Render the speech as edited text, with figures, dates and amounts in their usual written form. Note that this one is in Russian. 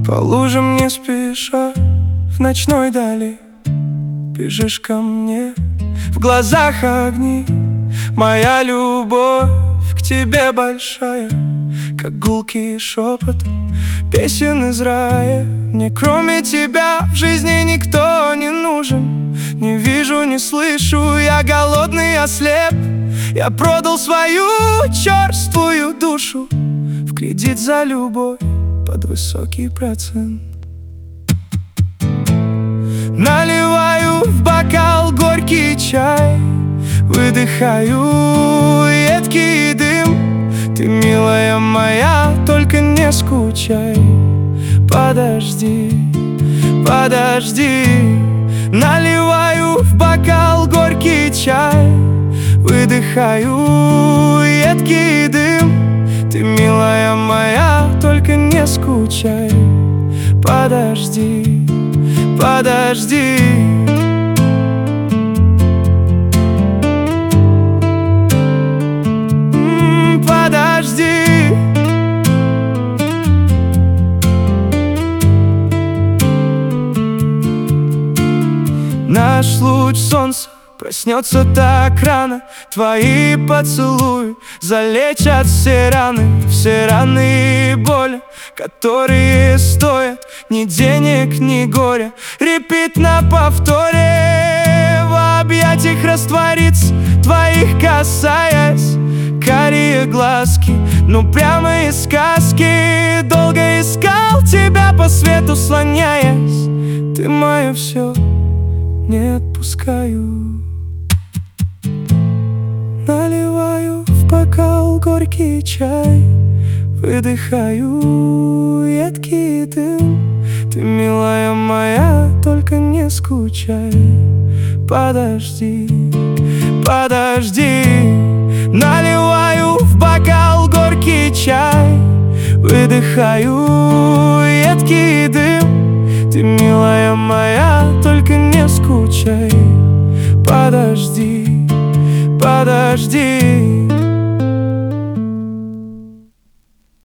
По лужам не спеша, в ночной дали бежишь ко мне, в глазах огни. Моя любовь к тебе большая, как гулкий шепот песен из рая. Мне кроме тебя в жизни никто не нужен. Не вижу, не слышу, я голодный, ослеп. Я продал свою черствую душу в кредит за любовь под высокий процент. Наливаю в бокал горький чай, выдыхаю едкий дым. Ты, милая моя, только не скучай. Подожди, подожди. Наливаю в бокал горький чай, выдыхаю едкий дым. Ты, милая моя, только не скучай. Подожди, подожди. Подожди. Наш луч солнца проснется так рано. Твои поцелуи залечат все раны и боли, которые стоят ни денег, ни горя. Репит на повторе, в объятиях раствориться, твоих касаясь. Карие глазки, ну прямо из сказки. Долго искал тебя по свету слоняясь. Ты мое все, не отпускаю. Наливаю в бокал горький чай, выдыхаю едкий дым. Ты, милая моя, только не скучай. Подожди, подожди. Наливаю в бокал горький чай, выдыхаю едкий дым. Ты, милая моя, только не скучай. Подожди, подожди.